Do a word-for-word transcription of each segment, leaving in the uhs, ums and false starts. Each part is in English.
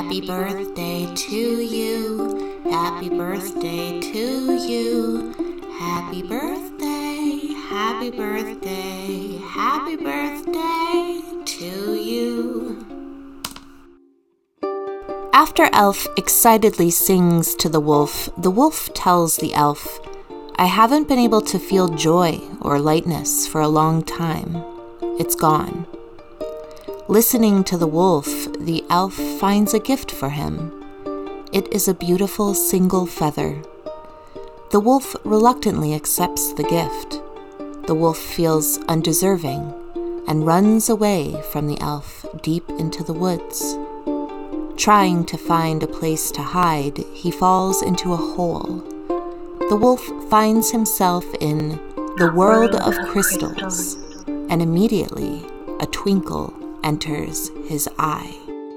Happy birthday to you. Happy birthday to you. Happy birthday, happy birthday, happy birthday to you. After Elf excitedly sings to the wolf, the wolf tells the elf, "I haven't been able to feel joy or lightness for a long time. It's gone." Listening to the wolf, the elf finds a gift for him. It is a beautiful single feather. The wolf reluctantly accepts the gift. The wolf feels undeserving and runs away from the elf deep into the woods. Trying to find a place to hide, he falls into a hole. The wolf finds himself in the world of crystals, and immediately a twinkle enters his eye.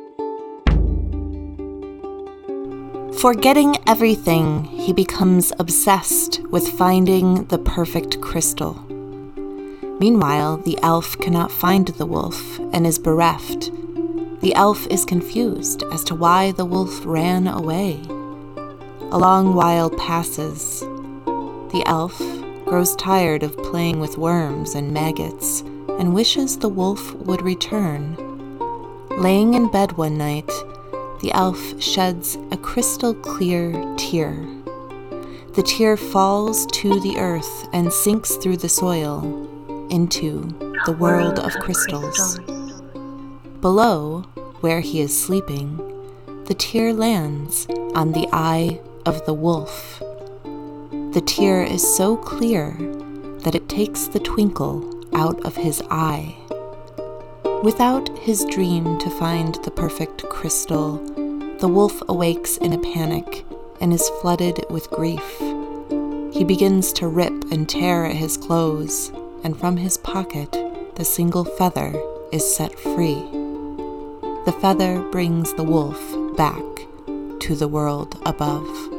Forgetting everything, he becomes obsessed with finding the perfect crystal. Meanwhile, the elf cannot find the wolf and is bereft. The elf is confused as to why the wolf ran away. A long while passes. The elf grows tired of playing with worms and maggots and wishes the wolf would return. Laying in bed one night, the elf sheds a crystal-clear tear. The tear falls to the earth and sinks through the soil into the world of crystals. Below, where he is sleeping, the tear lands on the eye of the wolf. The tear is so clear that it takes the twinkle out of his eye. Without his dream to find the perfect crystal, the wolf awakes in a panic and is flooded with grief. He begins to rip and tear at his clothes, and from his pocket, the single feather is set free. The feather brings the wolf back to the world above.